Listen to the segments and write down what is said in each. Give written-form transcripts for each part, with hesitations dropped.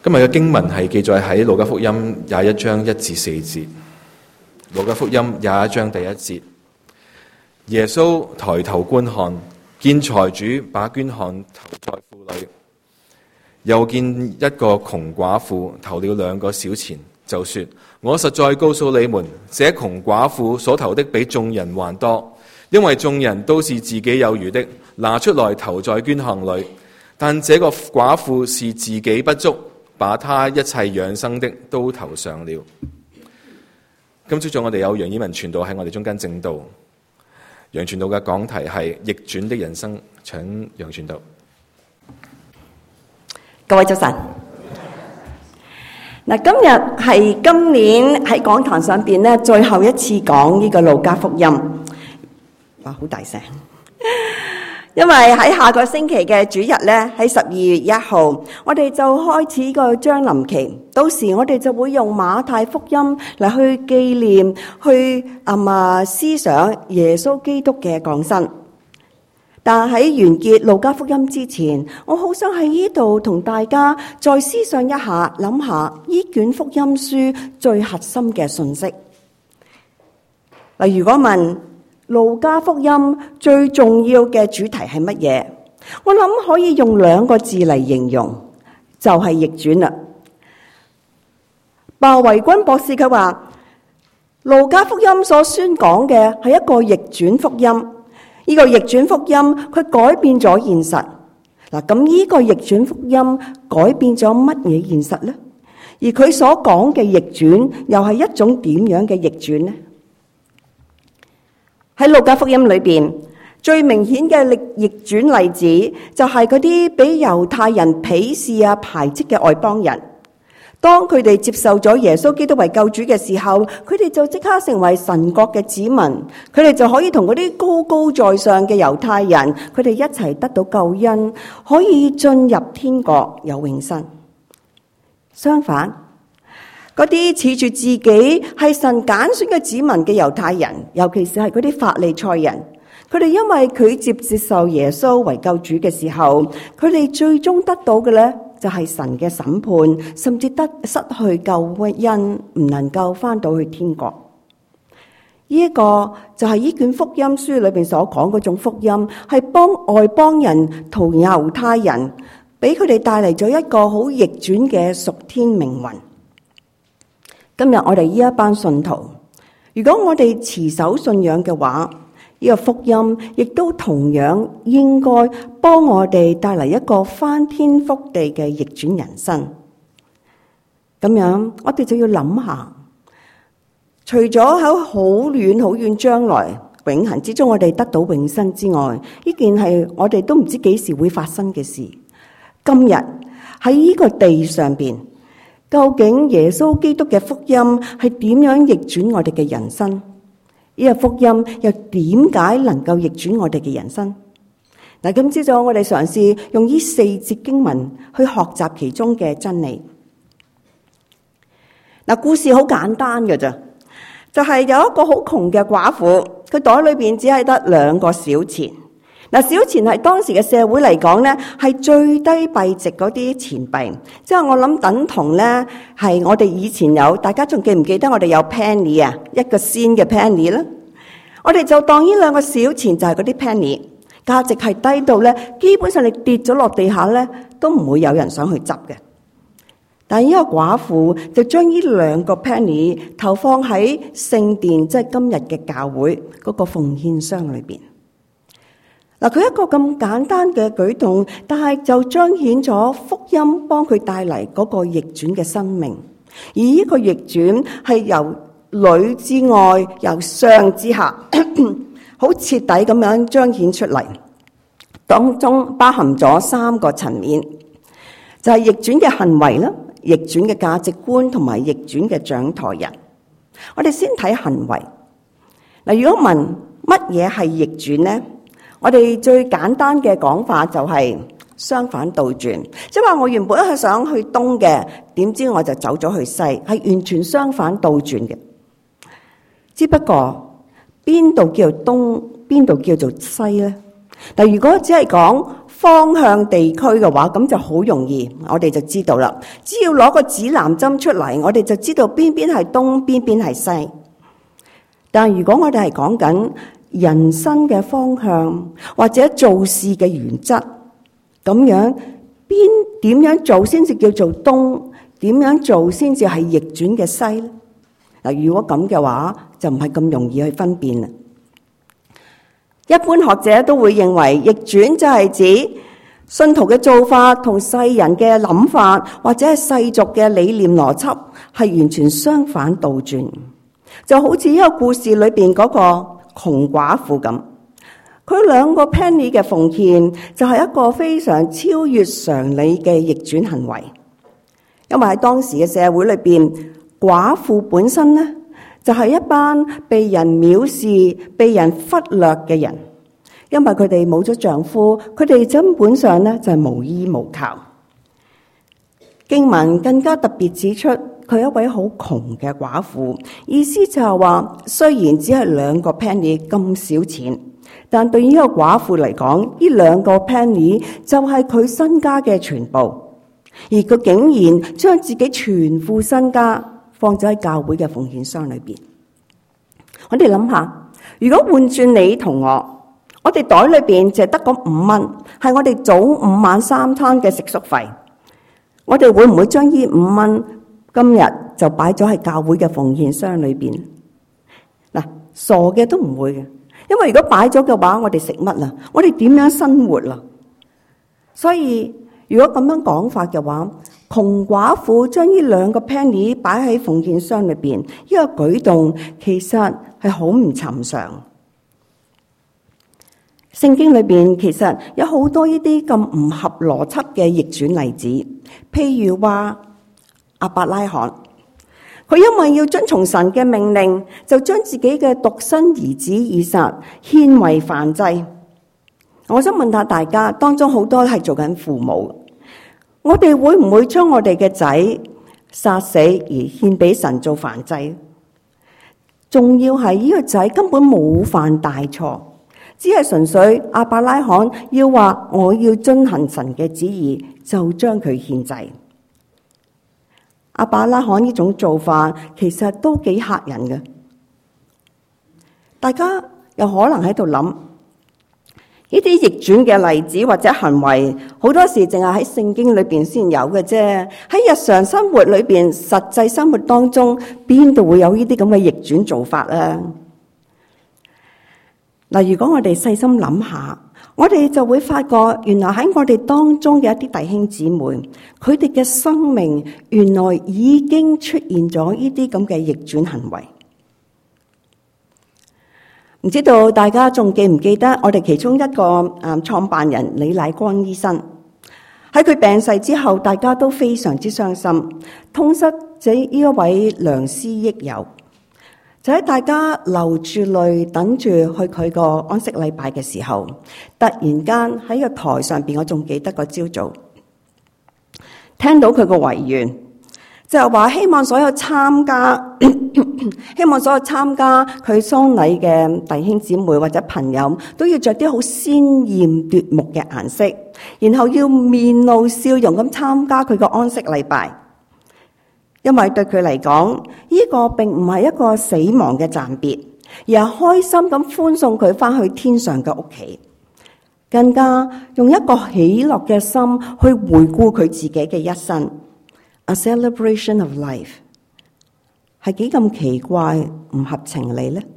今日嘅經文係記載喺路加福音21章1至4節。路加福音21章第1節，耶穌抬頭觀看，見財主把捐項投在庫裏，又見一個窮寡婦投了2個小錢，就說：我實在告訴你們，這窮寡婦所投的比眾人還多，因為眾人都是自己有餘的，拿出來投在捐項裏，但這個寡婦是自己不足，把她一切養生的都投上了。今朝早我哋有楊以文傳道喺我哋中間證道，楊傳道嘅講題係逆轉的人生，請楊傳道。 各位早晨。嗱，今日係今年喺講堂上邊咧最後一次講呢個路加福音。哇，好大聲！因為喺下個星期嘅主日咧，喺12月1號，我哋就開始個將臨期。到時我哋就會用馬太福音嚟去紀念、去思想耶穌基督嘅降生。但喺完結路加福音之前，我好想喺呢度同大家再思想一下，諗下呢卷福音書最核心嘅信息。如果問路加福音最重要嘅主題係乜嘢？我諗可以用2個字嚟形容，就係逆轉啦。鮑維均博士佢話，路加福音所宣講嘅係一個逆轉福音。呢個逆轉福音佢改變咗現實。咁呢個逆轉福音改變咗乜嘢現實呢？而佢所講嘅逆轉又係一種點樣嘅逆轉呢？喺路加福音裏邊，最明顯嘅逆轉例子就係嗰啲俾猶太人鄙視排斥嘅外邦人。當佢哋接受咗耶穌基督為救主嘅時候，佢哋就即刻成為神國嘅子民，佢哋就可以同嗰啲高高在上嘅猶太人，佢哋一齊得到救恩，可以進入天國有永生。相反，嗰啲恃住自己係神揀選嘅子民嘅猶太人，尤其是係嗰啲法利賽人，佢哋因為拒絕接受耶穌為救主嘅時候，佢哋最終得到嘅呢，就係神嘅審判，甚至失去救恩，唔能夠翻到去天國。呢一個就係呢卷福音書裏邊所講嗰種福音，係幫外邦人同猶太人，俾佢哋帶嚟咗一個好逆轉嘅屬天命運。今日我哋呢一班信徒，如果我哋持守信仰嘅話，呢個福音亦都同樣應該幫我哋帶嚟一個翻天覆地嘅逆轉人生。咁樣我哋就要諗下，除咗喺好遠好遠將來永恆之中我哋得到永生之外，呢件係我哋都唔知幾時會發生嘅事。今日喺呢個地上邊，究竟耶穌基督嘅福音係點樣逆轉我哋嘅人生？呢個福音又點解能夠逆轉我哋嘅人生？嗱，今朝早我哋嘗試用呢4節經文去學習其中嘅真理。嗱，故事好簡單嘅咋，就係有一個好窮嘅寡婦，佢袋裏邊只係得2個小錢。嗱，小錢係當時嘅社會嚟講咧，係最低幣值嗰啲錢幣，即係我諗等同咧係我哋以前有，大家仲記唔記得我哋有 penny 啊，1個仙嘅 penny 咧？我哋就當呢2個小錢就係嗰啲 penny， 價值係低到咧，基本上你跌咗落地下咧，都唔會有人想去執嘅。但係呢個寡婦就將呢2個 penny 投放喺聖殿，即係今日嘅教會嗰個奉獻箱裏邊。嗱，佢一個咁簡單嘅舉動，但係就彰顯咗福音幫佢帶嚟嗰個逆轉嘅生命。而呢個逆轉係由裏之外，由上之下，好徹底咁樣彰顯出嚟。當中包含咗3個層面，就係逆轉嘅行為啦、逆轉嘅價值觀同埋逆轉嘅掌舵人。我哋先睇行為。嗱，如果問乜嘢係逆轉呢？我哋最簡單嘅講法就係相反倒轉，即係話我原本係想去東嘅，點知我就走咗去西，係完全相反倒轉嘅。只不過邊度叫做東，邊度叫做西呢？但如果只係講方向地區嘅話，咁就好容易，我哋就知道啦。只要攞個指南針出嚟，我哋就知道邊邊係東，邊邊係西。但如果我哋係講緊人生嘅方向或者做事嘅原則，咁樣點樣做先至叫做東？點樣做先至係逆轉嘅西咧？嗱，如果咁嘅話，就唔係咁容易去分辨啦。一般學者都會認為，逆轉就係指信徒嘅做法同世人嘅諗法或者係世俗嘅理念邏輯係完全相反倒轉，就好似呢個故事裏邊嗰個窮寡婦咁，佢2個 penny 嘅奉獻就係一個非常超越常理嘅逆轉行為。因為喺當時嘅社會裏邊，寡婦本身呢就係一班被人藐視、被人忽略嘅人，因為佢哋冇咗丈夫，佢哋根本上呢就係無依無靠。經文更加特別指出，佢係一位好窮嘅寡婦，意思就係話，雖然只係2個 penny 咁少錢，但對於呢個寡婦嚟講，呢2個 penny 就係佢身家嘅全部。而佢竟然將自己全副身家放咗喺教會嘅奉獻箱裏邊。我哋諗下，如果換轉你同我哋袋裏邊就得嗰5蚊，係我哋早午晚3餐嘅食宿費，我哋會唔會將呢5蚊今日就擺咗喺教會嘅奉獻箱裏邊？嗱，傻嘅都唔會嘅，因為如果擺咗嘅話，我哋食乜啊？我哋點樣生活啊？所以如果咁樣講法嘅話，窮寡婦將呢2個 penny 擺喺奉獻箱裏邊，呢個舉動其實係好唔尋常。聖經裏邊其實有好多呢啲咁唔合邏輯嘅逆轉例子，譬如話亞伯拉罕，佢因為要遵從神嘅命令，就將自己嘅獨生兒子以撒獻為燔祭。我想問下大家，當中好多係做緊父母，我哋會唔會將我哋嘅仔殺死而獻俾神做燔祭？仲要係呢個仔根本冇犯大錯，只係純粹亞伯拉罕要話我要遵行神嘅旨意，就將佢獻祭。亞伯拉罕呢種做法其實都幾嚇人嘅，大家又可能喺度諗，呢啲逆轉嘅例子或者行為，好多時淨係喺聖經裏邊先有嘅啫。喺日常生活裏邊，實際生活當中，邊度會有呢啲咁嘅逆轉做法啊？嗱，如果我哋細心諗下，我哋就會發覺，原來喺我哋當中嘅一啲弟兄姊妹，佢哋嘅生命原來已經出現咗呢啲咁嘅逆轉行為。唔知道大家仲記唔記得我哋其中一個創辦人李乃光醫生，喺佢病逝之後，大家都非常之傷心，痛失這呢一位良師益友。就喺大家流住淚等住去佢個安息禮拜嘅時候，突然間喺個台上邊，我仲記得個朝早聽到佢個遺願，就係話希望所有參加佢喪禮嘅弟兄姊妹或者朋友都要着啲好鮮豔奪目嘅顏色，然後要面露笑容咁參加佢個安息禮拜。因為對佢嚟講，呢個並唔係一個死亡嘅暫別，而係開心咁歡送佢翻去天上嘅屋企，更加用一個喜樂嘅心去回顧佢自己嘅一生。A celebration of life 係幾咁奇怪，唔合情理呢？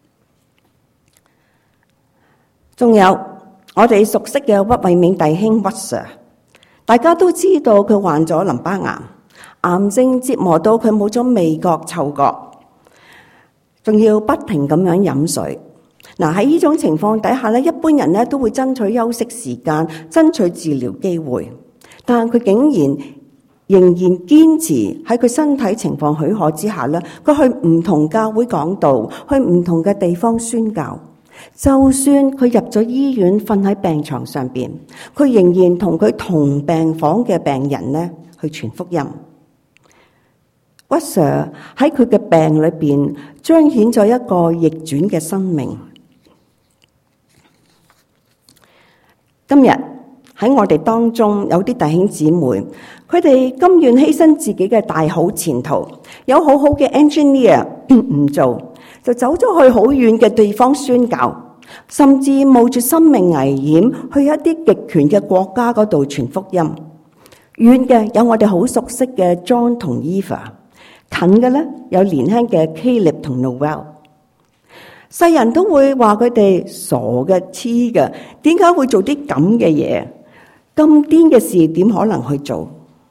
仲有我哋熟悉嘅屈慧敏弟兄屈 Sir， 大家都知道佢患咗淋巴癌，癌症折磨到佢冇咗味覺、嗅覺，仲要不停咁樣飲水。嗱，喺呢種情況底下咧，一般人咧都會爭取休息時間，爭取治療機會，但係佢竟然仍然堅持喺佢身體情況許可之下咧，佢去唔同教會講道，去唔同嘅地方宣教。就算佢入咗醫院，瞓喺病床上邊，佢仍然同佢同病房嘅病人咧去傳福音。屈 Sir 喺佢嘅病裏邊彰顯咗一個逆轉嘅生命。今日喺我哋當中有啲弟兄姊妹，佢哋甘願犧牲自己嘅大好前途，有好好嘅 engineer 唔做，就走咗去好遠嘅地方宣教，甚至冒住生命危險去一啲極權嘅國家嗰度傳福音。遠嘅有我哋好熟悉嘅 John 同 Eva， 近嘅咧有年輕嘅 Caleb 同 Noel。世人都會話佢哋傻嘅、痴嘅，點解會做啲咁嘅嘢？咁癲嘅事點可能去做？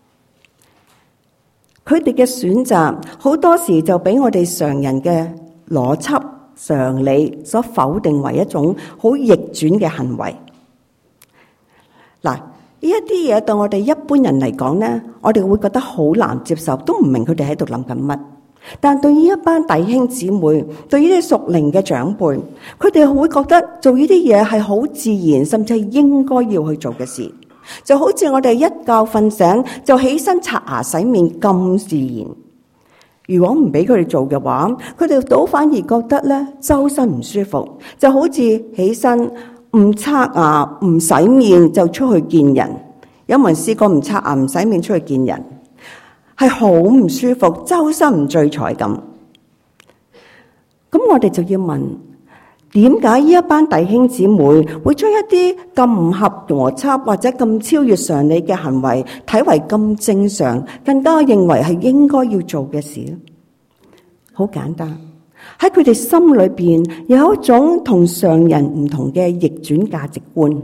佢哋嘅選擇好多時就俾我哋常人嘅邏輯常理所否定為一種好逆轉嘅行為。嗱，呢一啲嘢對我哋一般人嚟講呢，我哋會覺得好難接受，都唔明佢哋喺度諗緊乜。但對於一班弟兄姊妹，對於啲屬靈嘅長輩，佢哋會覺得做呢啲嘢係好自然，甚至係應該要去做嘅事。就好似我哋一覺瞓醒就起身刷牙洗面咁自然。如果唔俾佢哋做嘅話，佢哋倒反而覺得咧周身唔舒服，就好似起身唔刷牙唔洗面就出去見人。有冇人試過唔刷牙唔洗面出去見人？係好唔舒服，周身唔聚財咁。咁我哋就要問，點解呢一班弟兄姊妹會將一啲咁唔合邏輯或者咁超越常理嘅行為睇為咁正常，更加認為係應該要做嘅事呢？好簡單，喺佢哋心裏邊有一種同常人唔同嘅逆轉價值觀。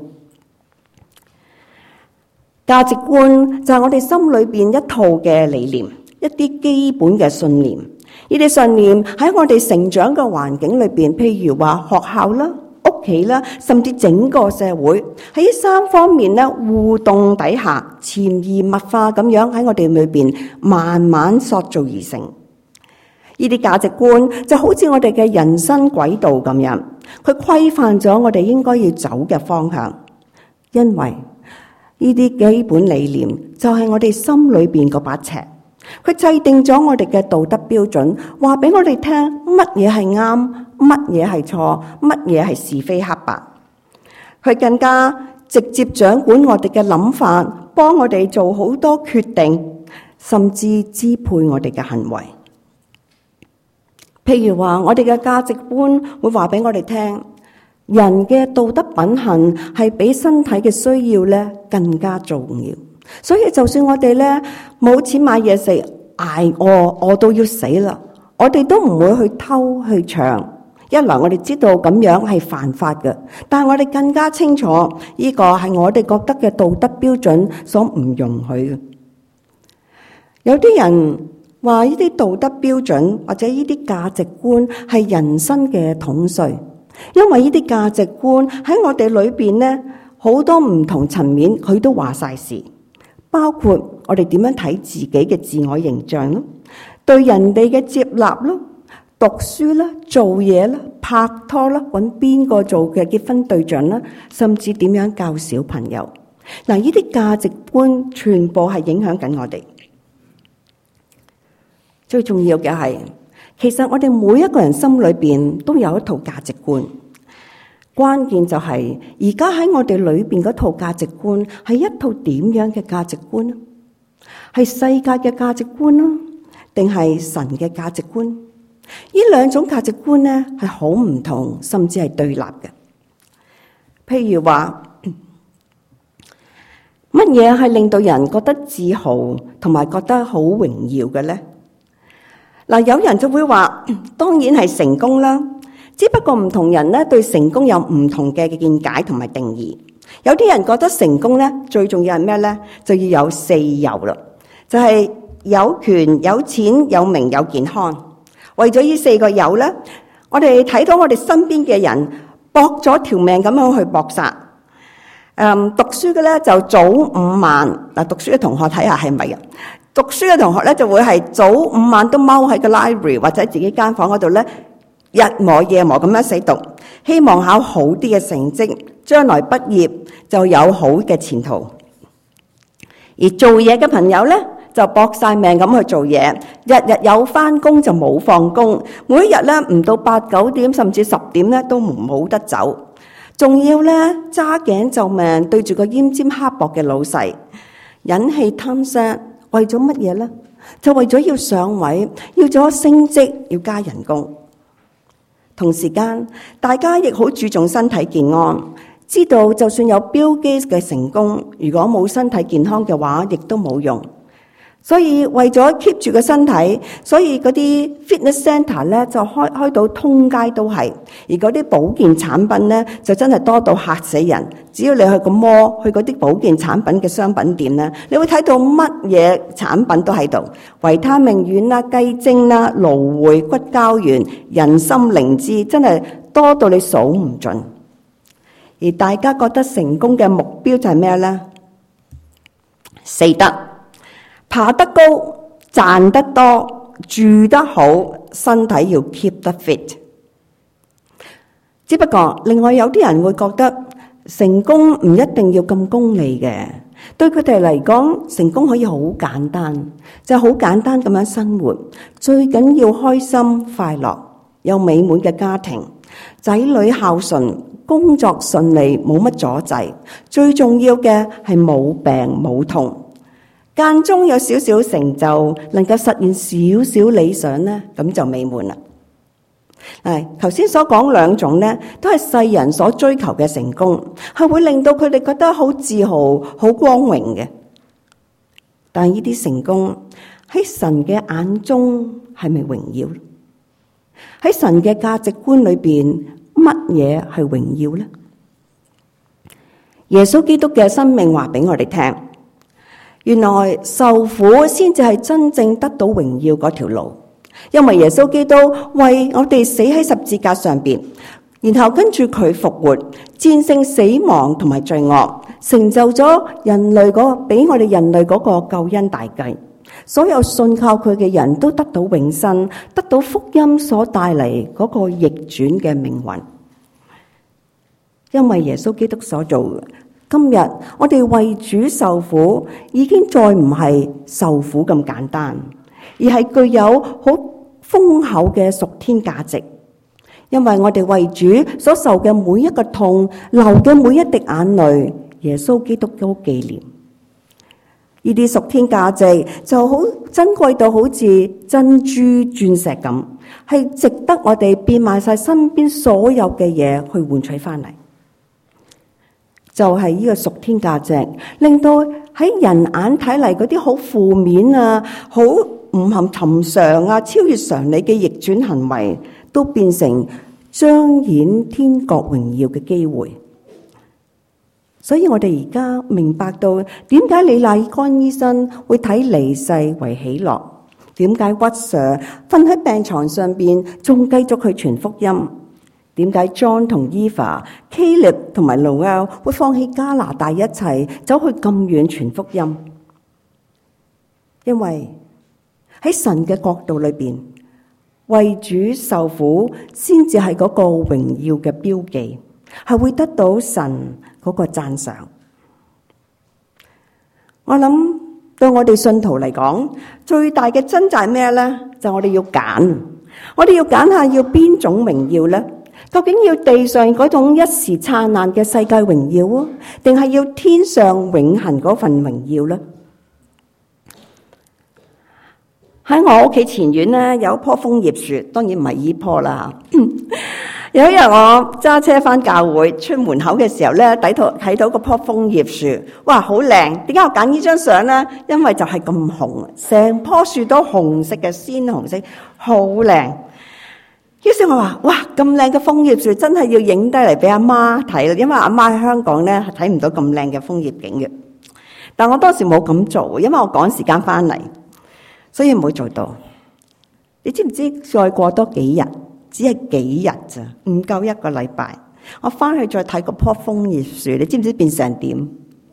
價值觀就係我哋心裏邊一套嘅理念，一啲基本嘅信念。呢啲信念喺我哋成長嘅環境裏邊，譬如話學校啦、屋企啦，甚至整個社會喺呢三方面咧互動底下，潛移默化咁樣喺我哋裏邊慢慢塑造而成。呢啲價值觀就好似我哋嘅人生軌道咁樣，佢規範咗我哋應該要走嘅方向。因為呢啲基本理念就係我哋心裏邊嗰把尺。佢制定咗我哋嘅道德標準，話俾我哋聽乜嘢係啱，乜嘢係錯，乜嘢係是非黑白。佢更加直接掌管我哋嘅諗法，幫我哋做好多決定，甚至支配我哋嘅行為。譬如話，我哋嘅價值觀會話俾我哋聽，人嘅道德品行係比身體嘅需要咧更加重要。所以就算我哋咧冇錢買嘢食，餓到要死啦，我哋都唔會去偷去搶。一來我哋知道咁樣係犯法嘅，但係我哋更加清楚呢個係我哋覺得嘅道德標準所唔容許嘅。有啲人話呢啲道德標準或者呢啲價值觀係人生嘅統帥，因為呢啲價值觀喺我哋裏邊咧好多唔同層面，佢都話晒事。包括我哋點樣睇自己嘅自我形象咯，對人哋嘅接納咯，讀書啦、做嘢啦、拍拖啦、揾邊個做嘅結婚對象啦，甚至點樣教小朋友。嗱，呢啲價值觀全部係影響緊我哋。最重要嘅係，其實我哋每一個人心裏邊都有一套價值觀。關鍵就係而家喺我哋裏邊嗰套價值觀係一套點樣嘅價值觀呢？係世界嘅價值觀啦，定係神嘅價值觀？呢兩種價值觀呢係好唔同，甚至係對立嘅。譬如話，乜嘢係令到人覺得自豪同埋覺得好榮耀嘅呢？嗱，有人就會話，當然係成功啦。只不過唔同人咧對成功有唔同嘅見解同埋定義。有啲人覺得成功咧最重要係咩咧？就要有4有啦，就係有權、有錢、有名、有健康。為咗呢4個有咧，我哋睇到我哋身邊嘅人搏咗條命咁樣去搏殺。讀書嘅咧就早5晚嗱，讀書嘅同學睇下係咪啊？讀書嘅同學咧就會係早5晚都踎喺個 library 或者自己間房嗰度咧。日磨夜磨咁樣死讀，希望考好啲嘅成績，將來畢業就有好嘅前途。而做嘢嘅朋友呢，就搏晒命咁去做嘢，日日有返工就冇放工，每一日呢唔到8、9點甚至10點呢都唔好得走。 仲要咧揸頸就命對住個奄尖刻薄嘅老細，忍氣吞聲，為咗乜嘢咧？就為咗要上位，要咗升職，要加人工。同時間，大家亦好注重身體健康，知道就算有 Bill Gates 嘅成功，如果冇身體健康嘅話，亦都冇用。所以為咗 keep 住個身體，所以嗰啲 fitness center 咧就開到通街都係，而嗰啲保健產品咧就真係多到嚇死人。只要你去個摩，去嗰啲保健產品嘅商品店咧，你會睇到乜嘢產品都喺度，維他命丸啦、雞精啦、蘆薈、骨膠原、人參靈芝，真係多到你數唔盡。而大家覺得成功嘅目標就係咩咧？四德。爬得高，賺得多，住得好，身體要 keep 得 fit。只不過另外有啲人會覺得成功唔一定要咁功利嘅，對佢哋嚟講，成功可以好簡單，就好簡單咁樣生活，最緊要開心快樂，有美滿嘅家庭，仔女孝順，工作順利，冇乜阻滯，最重要嘅係冇病冇痛。間中有少少成就，能夠實現少少理想咧，咁就美滿啦。頭先所講兩種咧，都係世人所追求嘅成功，係會令到佢哋覺得好自豪、好光榮嘅。但係呢啲成功喺神嘅眼中係咪榮耀？喺神嘅價值觀裏邊，乜嘢係榮耀咧？耶穌基督嘅生命話俾我哋聽。原來受苦先至係真正得到榮耀嗰條路，因為耶穌基督為我哋死喺十字架上邊，然後跟住佢復活，戰勝死亡同埋罪惡，成就咗人類俾我哋人類嗰個救恩大計。所有信靠佢嘅人都得到永生，得到福音所帶嚟嗰個逆轉嘅命運。因為耶穌基督所做嘅。今日我哋為主受苦，已經再唔係受苦咁簡單，而係具有好豐厚嘅屬天價值。因為我哋為主所受嘅每一個痛，流嘅每一滴眼淚，耶穌基督都紀念。呢啲屬天價值就好珍貴到好似珍珠鑽石咁，係值得我哋變賣晒身邊所有嘅嘢去換取翻嚟。就係呢個屬天價值，令到喺人眼睇嚟嗰啲好負面啊、好唔合尋常啊、超越常理嘅逆轉行為，都變成彰顯天國榮耀嘅機會。所以我哋而家明白到點解李乃干醫生會睇離世為喜樂，點解屈 Sir 瞓喺病床上邊仲繼續去傳福音。點解 John 同 Eva、Caleb 同埋 Noel 會放棄加拿大一齊走去咁遠傳福音？因為喺神嘅角度裏邊，為主受苦先至係嗰個榮耀嘅標記，係會得到神嗰個讚賞。我諗對我哋信徒嚟講，最大嘅掙扎係咩呢？就我哋要揀，我哋要揀下要邊種榮耀呢？究竟要地上嗰種一時燦爛嘅世界榮耀啊，定係要天上永恆嗰份榮耀呢？喺我屋企前院咧有一棵楓葉樹，當然唔係依棵啦。有一日我揸車翻教會，出門口嘅時候咧，睇到嗰棵楓葉樹，哇，好靚！點解我揀呢張相咧？因為就係咁紅，成棵樹都紅色嘅鮮紅色，好靚。於是我話：哇，咁靚嘅楓葉樹真係要影低嚟俾阿媽睇啦，因為阿媽喺香港咧係睇唔到咁靚嘅楓葉景嘅。但我當時冇咁做，因為我趕時間翻嚟，所以冇做到。你知唔知再過多幾日，只係幾日咋，唔夠一個禮拜，我翻去再睇嗰棵楓葉樹，你知唔知變成點？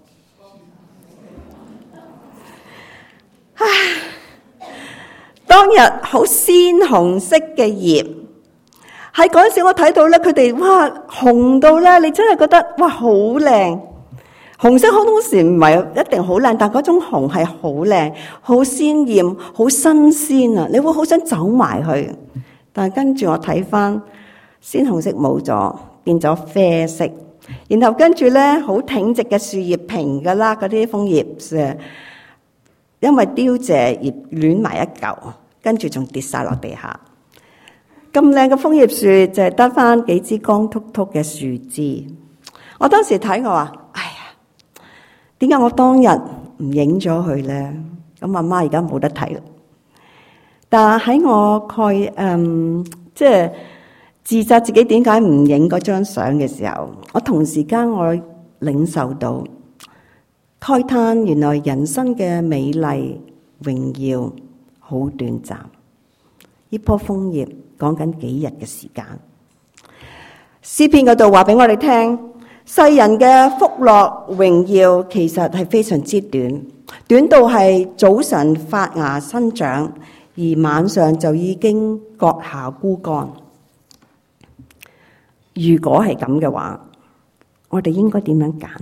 唉，當日好鮮紅色嘅葉。喺嗰陣時，我睇到咧，佢哋哇紅到咧，你真係覺得哇好靚。紅色好多時唔係一定好靚，但嗰種紅係好靚、好鮮豔、好新鮮啊！你會好想走埋去。但係跟住我睇翻鮮紅色冇咗，變咗啡色， 然後跟住咧好挺直嘅樹葉平噶啦，嗰啲楓葉因為凋謝而亂埋一嚿，跟住仲跌晒落地下。咁靚嘅楓葉樹就係得翻幾支光禿禿嘅樹枝。我當時睇我話：哎呀，點解我當日唔影咗佢咧？咁阿媽而家冇得睇啦。但係喺我即係自責自己點解唔影嗰張相嘅時候，我同時間我領受到慨嘆，原來人生嘅美麗榮耀好短暫。呢棵楓葉講緊幾日嘅時間。詩篇嗰度話俾我哋聽，世人嘅福樂榮耀其實係非常之短，短到係早晨發芽生長，而晚上就已經割下枯乾。如果係咁嘅話，我哋應該點樣揀？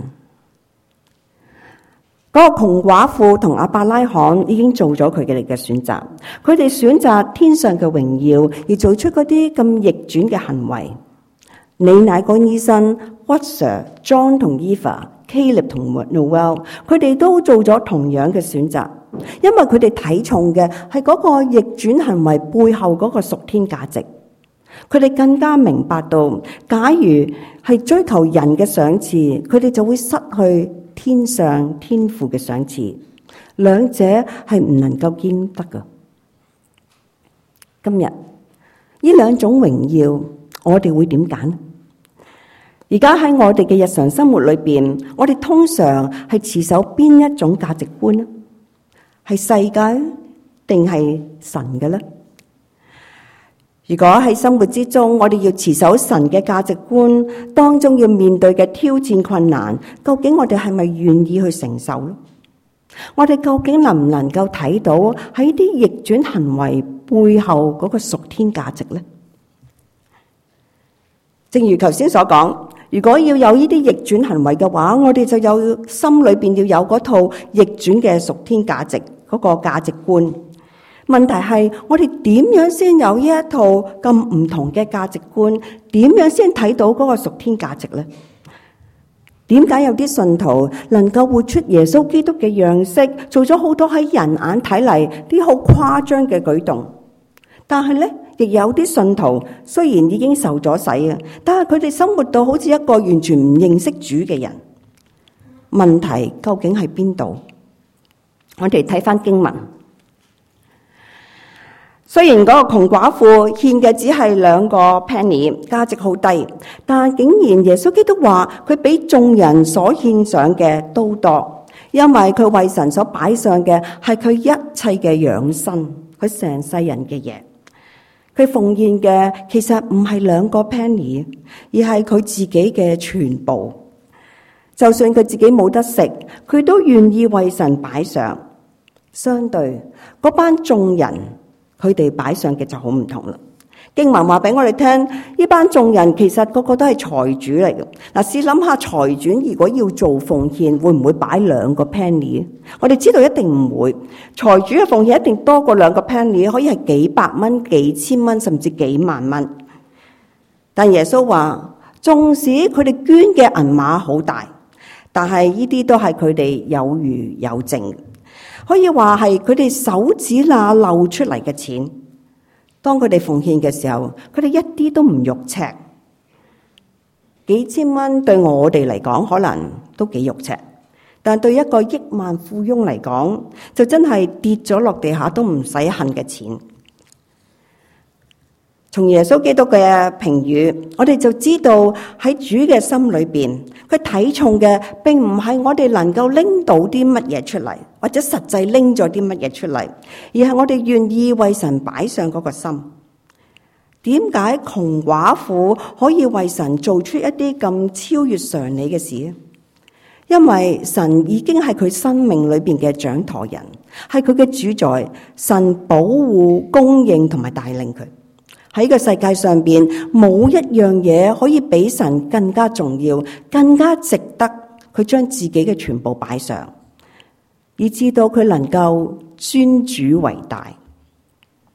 嗰個窮寡婦同亞伯拉罕已經做咗佢哋嘅選擇，佢哋選擇天上嘅榮耀，而做出嗰啲咁逆轉嘅行為。你乃哥醫生、John 同 Eva、Caleb 同 Noel， 佢哋都做咗同樣嘅選擇，因為佢哋睇重嘅係嗰個逆轉行為背後嗰個屬天價值。佢哋更加明白到，假如係追求人嘅賞賜，佢哋就會失去天上天父嘅賞賜，兩者係唔能夠兼得㗎。今日呢兩種榮耀，我哋會點揀？而家喺我哋嘅日常生活裏邊，我哋通常係持守邊一種價值觀呢？係世界定係神嘅呢？如果喺生活之中，我哋要持守神嘅價值觀當中要面對嘅挑戰困難，究竟我哋係咪願意去承受呢？我哋究竟能唔能夠睇到喺啲逆轉行為背後嗰個屬天價值呢？正如頭先所講，如果要有呢啲逆轉行為嘅話，我哋就有心裏邊要有嗰套逆轉嘅屬天價值嗰個價值觀。問題係我哋點樣先有呢一套咁唔同嘅價值觀？點樣先睇到嗰個屬天價值呢？點解有啲信徒能夠活出耶穌基督嘅樣式，做咗好多喺人眼睇嚟啲好誇張嘅舉動？但係呢，亦有啲信徒雖然已經受咗洗啊，但係佢哋生活到好似一個完全唔認識主嘅人。問題究竟係邊度？我哋睇翻經文。雖然嗰個窮寡婦獻嘅只係2個 penny， 價值好低，但竟然耶穌基督話佢比眾人所獻上嘅都多，因為佢為神所擺上嘅係佢一切嘅養生，佢成世人嘅嘢。佢奉獻嘅其實唔係2個 penny， 而係佢自己嘅全部。就算佢自己冇得食，佢都願意為神擺上。相對嗰班眾人，佢哋擺上嘅就好唔同啦。經文話俾我哋聽，呢班眾人其實個個都係財主嚟嘅。嗱，試諗下財主如果要做奉獻，會唔會擺2個 penny？ 我哋知道一定唔會。財主嘅奉獻一定多過2個 penny， 可以係幾百蚊、幾千蚊，甚至幾萬蚊。但耶穌話，縱使佢哋捐嘅銀碼好大，但係呢啲都係佢哋有餘有剩。可以話係佢哋手指罅漏出嚟嘅錢，當佢哋奉獻嘅時候，佢哋一啲都唔肉赤。幾千蚊對我哋嚟講可能都幾肉赤，但對一個億萬富翁嚟講，就真係跌咗落地下都唔使恨嘅錢。從耶穌基督嘅評語，我哋就知道喺主嘅心裏邊，佢睇重嘅並唔係我哋能夠拎到啲乜嘢出嚟，或者實際拎咗啲乜嘢出嚟，而係我哋願意為神擺上嗰個心。點解窮寡婦可以為神做出一啲咁超越常理嘅事？因為神已經係佢生命裏邊嘅掌舵人，係佢嘅主宰，神保護、供應同埋帶領佢。喺個世界上邊，冇一樣嘢可以比神更加重要，更加值得佢將自己嘅全部擺上，以至到佢能夠尊主為大。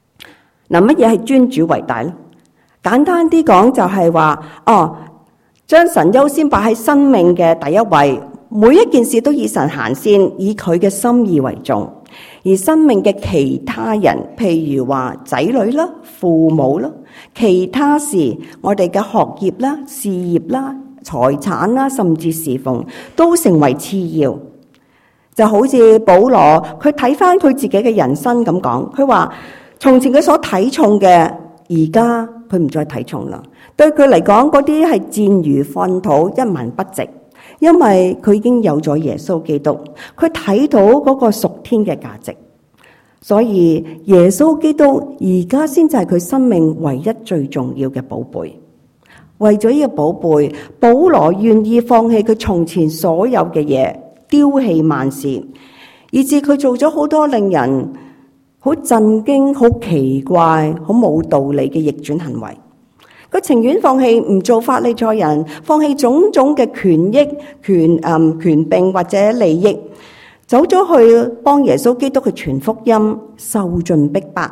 乜嘢係尊主為大呢？簡單啲講就係話， 將神優先擺喺生命嘅第一位，每一件事都以神行先，以佢嘅心意為重。而生命嘅其他人，譬如話仔女啦、父母啦、其他事，我哋嘅學業啦、事業啦、財產啦，甚至侍奉，都成為次要。就好似保羅，佢睇翻佢自己嘅人生咁講，佢話從前佢所睇重嘅，而家佢唔再睇重啦。對佢嚟講，嗰啲係賤如糞土，一文不值。因為佢已經有咗耶穌基督，佢睇到嗰個屬天嘅價值，所以耶穌基督而家先至係佢生命唯一最重要嘅寶貝。為咗呢個寶貝，保羅願意放棄佢從前所有嘅嘢，丟棄萬事，以致佢做咗好多令人好震驚、好奇怪、好冇道理嘅逆轉行為。佢情願放棄唔做法利賽人，放棄種種嘅權益、權柄或者利益，走咗去幫耶穌基督去傳福音，受盡逼迫。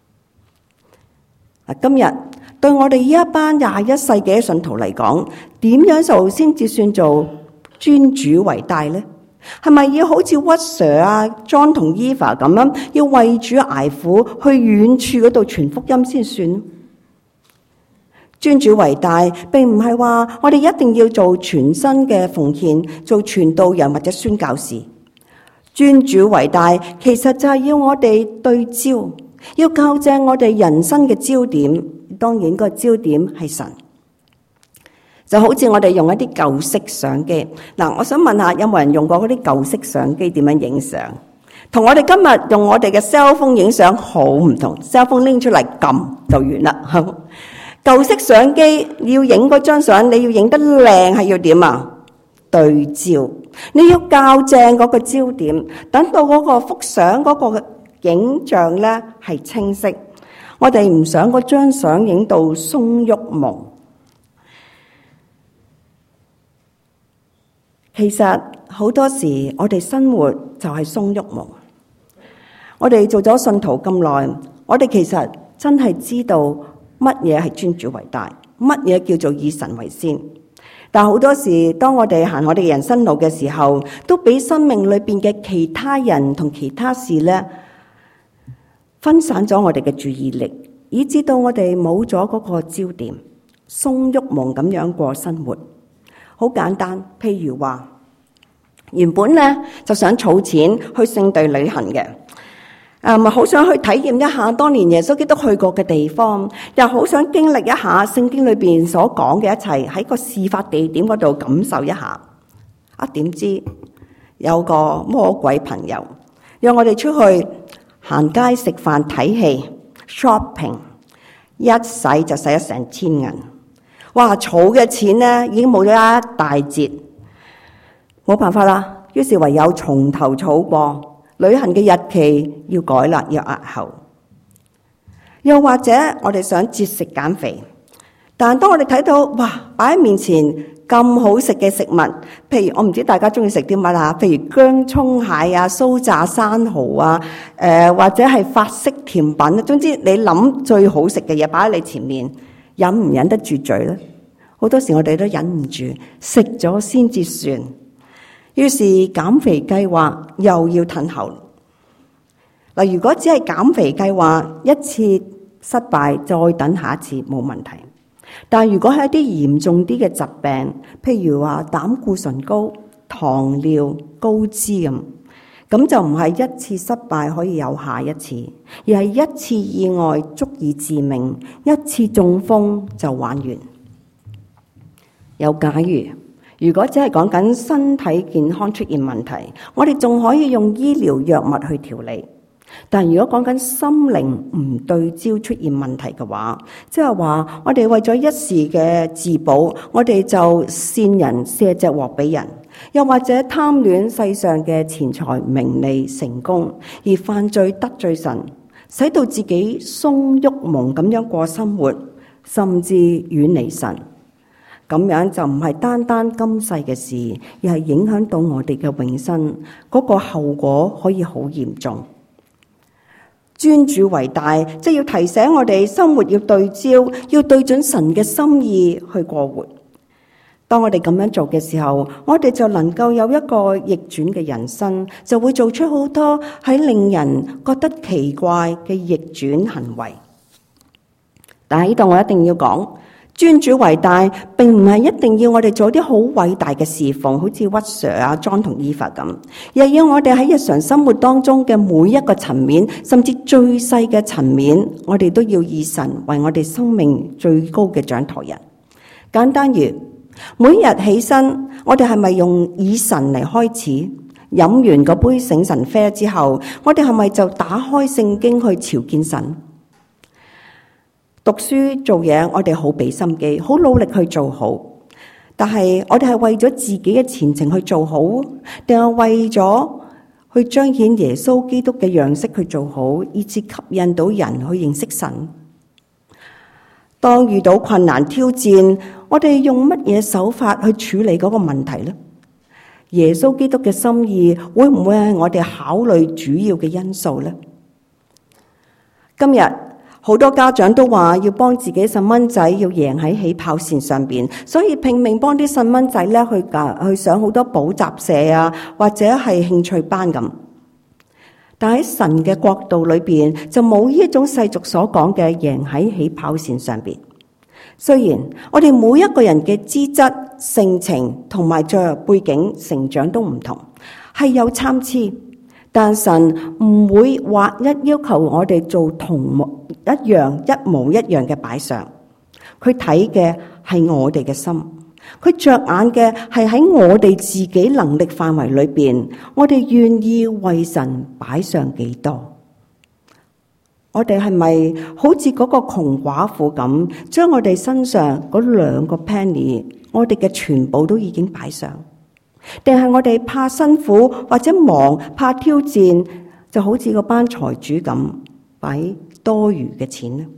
今日對我哋呢一班21世紀嘅信徒嚟講，點樣做先至算做尊主為大呢？係咪要好似屈 Sir 啊、John 同 Eva 咁樣，要為主捱苦，去遠處嗰度傳福音先算？尊主為大，並唔係話我哋一定要做全身嘅奉獻，做傳道人或者宣教士。尊主為大，其實就係要我哋對焦，要校正我哋人生嘅焦點。當然個焦點係神。就好似我哋用一啲舊式相機。嗱，我想問下，有冇人用過嗰啲舊式相機點樣影相？同我哋今日用我哋嘅 cell phone 影相好唔同。cell phone 拎出嚟撳就完啦。舊式相機要影嗰張相，你要影得靚係要點啊？對焦，你要校正嗰個焦點，等到嗰個幅相嗰個影像咧係清晰。我哋唔想嗰張相影到鬆郁矇。其實好多時我哋生活就係鬆郁矇。我哋做咗信徒咁耐，我哋其實真係知道乜嘢係尊主為大，乜嘢叫做以神為先。但好多時，當我哋行我哋人生路嘅時候，都俾生命裏邊嘅其他人同其他事咧，分散咗我哋嘅注意力，以致到我哋冇咗嗰個焦點，鬆郁矇咁樣過生活。好簡單，譬如話，原本咧就想儲錢去聖地旅行嘅。好想去體驗一下當年耶穌基督去過嘅地方，又好想經歷一下聖經裏邊所講嘅一切，喺個事發地點嗰度感受一下。點知有個魔鬼朋友，讓我哋出去行街食飯睇戲 shopping， 一使就使咗成千銀。哇！儲嘅錢咧已經冇咗一大截，冇辦法啦，於是唯有從頭儲過。旅行嘅日期要改啦，要押後。又或者我哋想節食減肥，但當我哋睇到哇擺喺面前咁好食嘅食物，譬如我唔知大家中意食啲乜啊，譬如薑蔥蟹啊、酥炸生蠔啊，或者係法式甜品，總之你諗最好食嘅嘢擺喺你前面，忍唔忍得住嘴咧？好多時我哋都忍唔住，食咗先至算。於是減肥計劃又要褪後。嗱，如果只係減肥計劃一次失敗，再等下一次冇問題。但如果係一啲嚴重啲嘅疾病，譬如話膽固醇高、糖尿、高脂咁就唔係一次失敗可以有下一次，而係一次意外足以致命，一次中風就玩完。又假如果只係講緊身體健康出現問題，我哋仲可以用醫療藥物去調理。但如果講緊心靈唔對焦出現問題嘅話，即係話我哋為咗一時嘅自保，我哋就騙人卸隻鑊俾人，又或者貪戀世上嘅錢財、名利、成功，而犯罪得罪神，使到自己鬆郁矇咁樣過生活，甚至遠離神。咁樣就唔係單單今世嘅事，而係影響到我哋嘅永生，嗰個後果可以好嚴重。尊主為大，即係要提醒我哋生活要對焦，要對準神嘅心意去過活。 當我哋咁樣做嘅時候，我哋就能夠有一個逆轉嘅人生，就會做出好多喺令人覺得奇怪嘅逆轉行為。但係呢度我一定要講，尊主為大，並唔係一定要我哋做啲好偉大嘅侍奉，好似屈 Sir 啊、莊同伊法咁，而係要我哋喺日常生活當中嘅每一個層面，甚至最細嘅層面，我哋都要以神為我哋生命最高嘅掌舵人。簡單如每日起身，我哋係咪用以神嚟開始？飲完嗰杯醒神啡之後，我哋係咪就打開聖經去朝見神？讀書做嘢，我哋好俾心機，好努力去做好。但係我哋係為咗自己嘅前程去做好，定係為咗去彰顯耶穌基督嘅樣式去做好，以致吸引到人去認識神？當遇到困難挑戰，我哋用乜嘢手法去處理嗰個問題呢？耶穌基督嘅心意會唔會係我哋考慮主要嘅因素呢？今日好多家長都話要幫自己細蚊仔要贏喺起跑線上邊，所以拼命幫啲細蚊仔咧去上好多補習社啊，或者係興趣班咁。但喺神嘅國度裏邊，就冇呢一種世俗所講嘅贏喺起跑線上邊。雖然我哋每一個人嘅資質、性情同埋着背景、成長都唔同，係有參差，但神唔會劃一要求我哋做一模一樣嘅擺上。佢睇嘅係我哋嘅心。佢着眼嘅係喺我哋自己能力範圍裏邊，我哋願意為神擺上幾多？我哋係咪好似嗰個窮寡婦咁，將我哋身上嗰2個 penny， 我哋嘅全部都已經擺上？定係我哋怕辛苦或者忙，怕挑戰，就好似嗰班財主咁擺多餘嘅錢呢？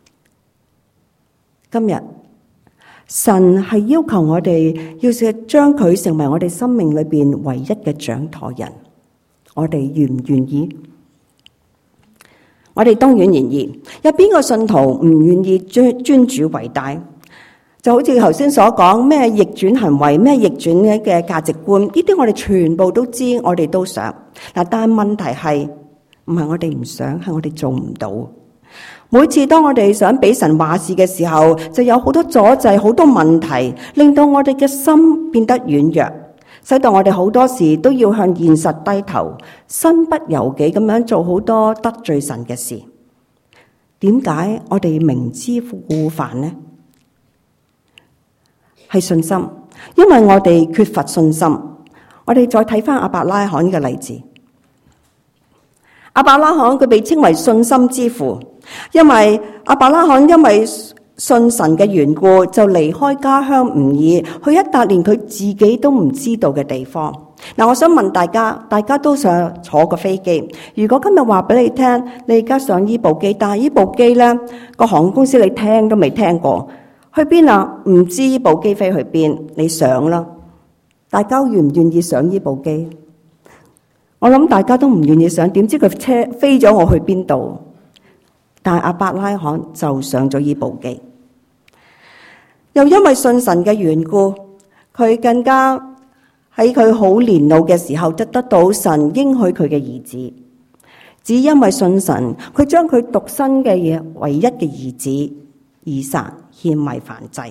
今日神係要求我哋要將佢成為我哋生命裏邊唯一嘅掌舵人，我哋願唔願意？我哋當然願意。有邊個信徒唔願意尊主為大？就好似頭先所講，咩逆轉行為，咩逆轉嘅價值觀，呢啲我哋全部都知，我哋都想。但係問題係唔係我哋唔想，係我哋做唔到。每次當我哋想俾神話事嘅時候，就有好多阻滯，好多問題，令到我哋嘅心變得軟弱，使到我哋好多時都要向現實低頭，身不由己咁樣做好多得罪神嘅事。點解我哋明知故犯呢？係信心，因為我哋缺乏信心。我哋再睇翻亞伯拉罕嘅例子。亞伯拉罕佢被稱為信心之父，因為亞伯拉罕因為信神嘅緣故，就離開家鄉吾珥，去一笪連佢自己都唔知道嘅地方。嗱，我想問大家都想坐個飛機。如果今日話俾你聽，你而家上呢部機，但係呢部機呢個航空公司你聽都未聽過，去邊啊？唔知呢部機飛去邊，你上啦。大家願唔願意上呢部機？我諗大家都唔願意上，點知佢飛咗我去邊度？但係亞伯拉罕就上咗呢部機，又因為信神嘅緣故，佢更加喺佢好年老嘅時候，得到神應許佢嘅兒子。只因為信神，佢將佢獨生嘅唯一嘅兒子以撒獻為燔祭。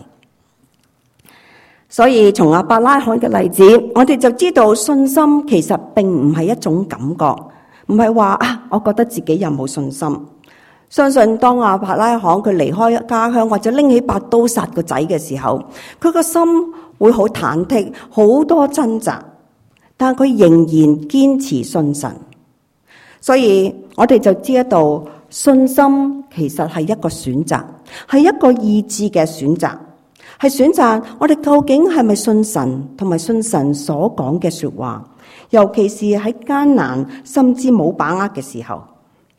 所以從亞伯拉罕嘅例子，我哋就知道信心其實並唔係一種感覺，唔係話我覺得自己有冇信心。相信當亞伯拉罕佢離開家鄉或者拎起把刀殺個仔嘅時候，佢個心會好忐忑，好多掙扎，但佢仍然堅持信神。所以我哋就知道信心其實係一個選擇，係一個意志嘅選擇，係選擇我哋究竟係咪信神，同埋信神所講嘅說話，尤其是喺艱難甚至冇把握嘅時候。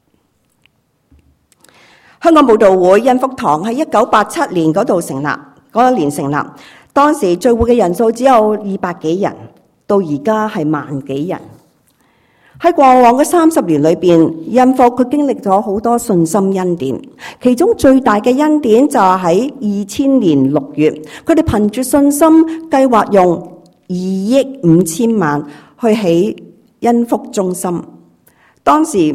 香港佈道會恩福堂喺1987年嗰一年成立，當時聚會嘅人數只有200幾人，到而家係1萬幾人。 喺過往嘅30年裏邊，印福佢經歷咗好多信心恩典，其中最大嘅恩典就係喺2000年6月，佢哋憑住信心計劃用2億5千萬去起恩福中心。當時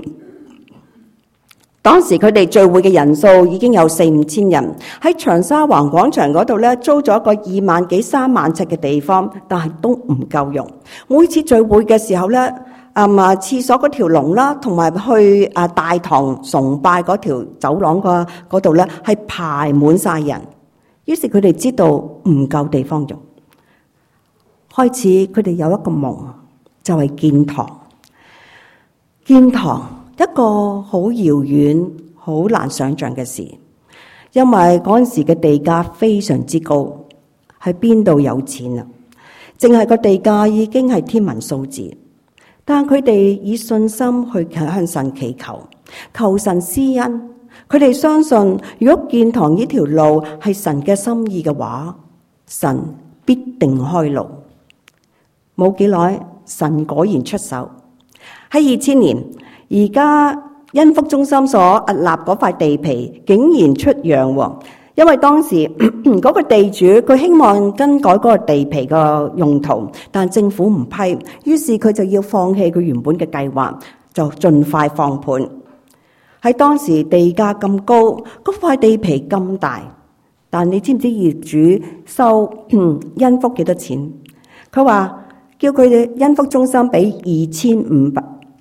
佢哋聚會嘅人數已經有4-5千人，喺長沙灣廣場嗰度咧租咗一個2萬幾3萬尺嘅地方，但係都唔夠用。每次聚會嘅時候咧，廁所嗰條龍啦，同埋去大堂崇拜嗰條走廊嗰度咧，係排滿晒人。於是佢哋知道唔夠地方用，開始佢哋有一個夢，就係建堂。建堂一個好遙遠、好難想象嘅事，因為嗰陣時嘅地價非常之高，喺邊度有錢啊？淨係個地價已經係天文數字。但佢哋以信心去向神祈求，求神施恩。佢哋相信，如果建堂呢條路係神嘅心意嘅話，神必定開路。冇幾耐，神果然出手。喺2000年，而家恩福中心所屹立嗰塊地皮竟然出讓喎。因為當時嗰個地主佢希望更改嗰個地皮嘅用途，但政府唔批，於是佢就要放棄佢原本嘅計劃，就盡快放盤。喺當時地價咁高，嗰塊地皮咁大，但你知唔知業主收恩福幾多錢？佢話叫佢哋恩福中心俾2500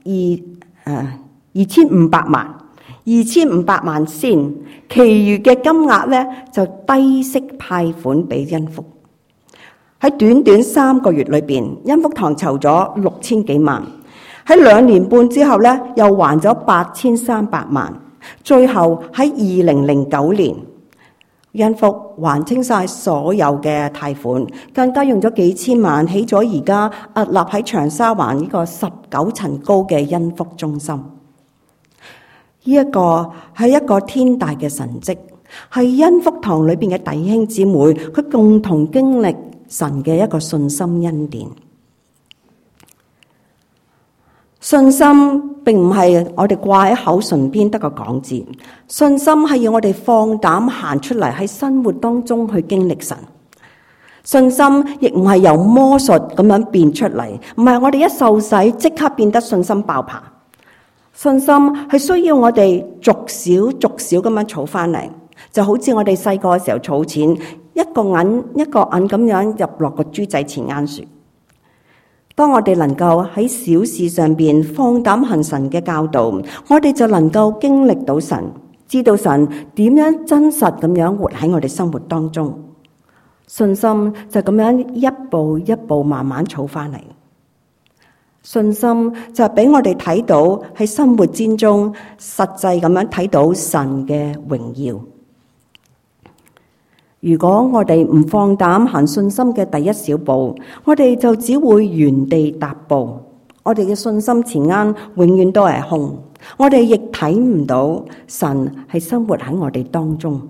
萬先，其餘嘅金額咧就低息派款俾恩福。喺短短3個月裏邊，恩福堂籌咗6000幾萬，喺2年半之後咧又還咗8300萬，最後喺2009年，恩福還清晒所有嘅貸款，更加用咗幾千萬起咗而家屹立喺長沙灣呢個19層高嘅恩福中心。呢一個係一個天大嘅神蹟，係恩福堂裏邊嘅弟兄姊妹佢共同經歷神嘅一個信心恩典。信心並唔係我哋掛喺口唇邊得個講字，信心係要我哋放膽行出嚟喺生活當中去經歷神。信心亦唔係由魔術咁樣變出嚟，唔係我哋一受洗即刻變得信心爆棚。信心係需要我哋逐少咁樣儲翻嚟，就好似我哋細個嘅時候儲錢，一個銀咁樣入落個豬仔錢罌樹。當我哋能夠喺小事上邊放膽行神嘅教導，我哋就能夠經歷到神，知道神點樣真實咁樣活喺我哋生活當中。信心就咁樣一步一步慢慢儲翻嚟。信心就係俾我哋睇到喺生活之中實際咁樣睇到神嘅榮耀。如果我哋唔放膽行信心嘅第一小步，我哋就只會原地踏步。我哋嘅信心前啱永遠都係空，我哋亦睇唔到神係生活喺我哋當中。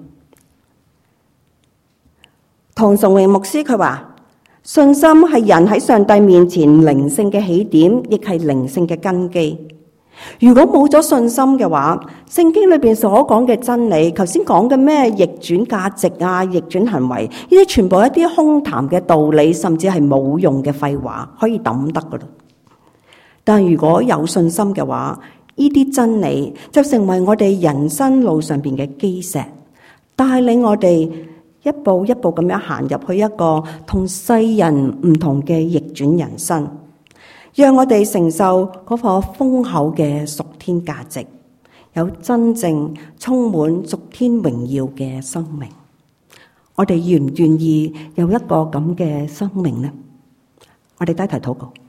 唐崇榮牧師佢話，信心係人喺上帝面前靈性嘅起點，亦係靈性嘅根基。如果冇咗信心嘅話，聖經裏邊所講嘅真理，頭先講嘅咩逆轉價值啊、逆轉行為，呢啲全部一啲空談嘅道理，甚至係冇用嘅廢話，可以抌得噶啦。但如果有信心嘅話，呢啲真理就成為我哋人生路上邊嘅基石，帶領我哋一步一步咁樣行入去一個同世人唔同嘅逆轉人生，讓我哋承受嗰個豐厚嘅屬天價值，有真正充滿屬天榮耀嘅生命。我哋願唔願意有一個咁嘅生命呢？我哋低頭禱告。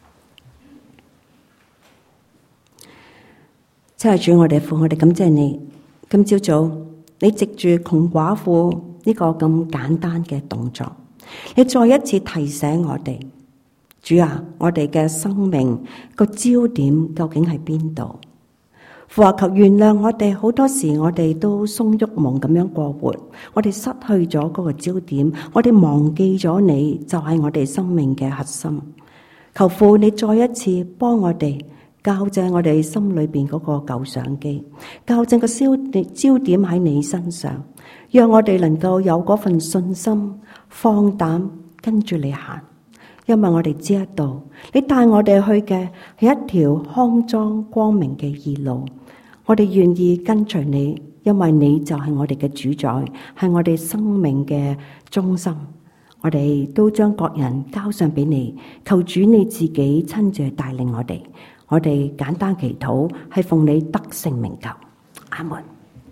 親愛主，我哋父，我哋感謝你。今朝早你藉住窮寡婦呢個咁簡單嘅動作，你再一次提醒我哋，主啊，我哋嘅生命個焦點究竟喺邊度？父啊，求原諒我哋，好多時我哋都鬆郁矇咁樣過活，我哋失去咗嗰個焦點，我哋忘記咗你就係我哋生命嘅核心。求父你再一次幫我哋校正我哋心裏邊嗰個舊相機，校正個焦點喺你身上，讓我哋能夠有嗰份信心，放膽跟住你行。因為我哋知道，你帶我哋去嘅係一條康莊光明嘅義路，我哋願意跟隨你，因為你就係我哋嘅主宰，係我哋生命嘅中心。我哋都將各人交上俾你，求主你自己親自帶領我哋。我哋簡單祈禱，係奉你得勝名求，阿門。